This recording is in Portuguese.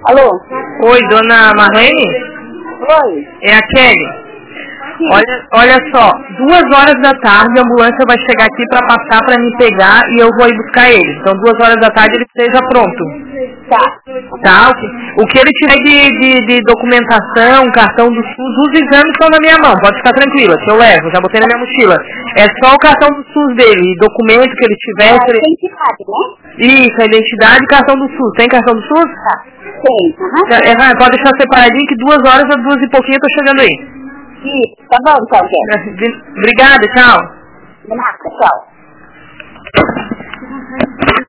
Alô? Oi, dona Marlene? Oi? É a Kelly. Olha só, 2 horas da tarde a ambulância vai chegar aqui para passar para me pegar e eu vou ir buscar ele. Então 2 horas da tarde ele esteja pronto. Tá. Tá? O que ele tiver de documentação, cartão do SUS, os exames estão na minha mão, pode ficar tranquila, que eu levo, já botei na minha mochila. É só o cartão do SUS dele, documento que ele tiver. A identidade, né? Isso, a identidade e cartão do SUS. Tem cartão do SUS? Tá. Tem. Pode deixar separadinho que 2 horas ou 2 e pouquinho eu tô chegando aí. Isso, tá bom, então, Kelly. Obrigada, tchau. De nada, tchau.